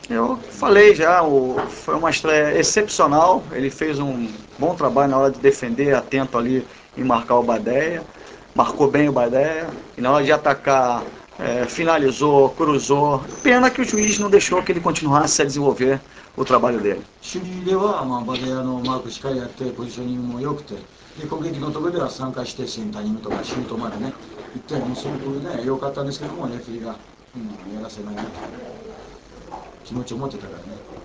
Eu falei já, foi uma estreia excepcional. Ele fez um bom trabalho na hora de defender, atento ali em marcar o Badéia. Marcou bem o Badéia. E na hora de atacar, finalizou, cruzou. Pena que o juiz não deixou que ele continuasse a desenvolver o trabalho dele. 守備では、バデヤのマークしっかりやって、ポジショニングも良くて、で攻撃のところでは参加して、センタリングとかシュートまでね、行って、もうすごくね、良かったんですけども、レフェリーが、やらせないなという気持ちを持ってたからね。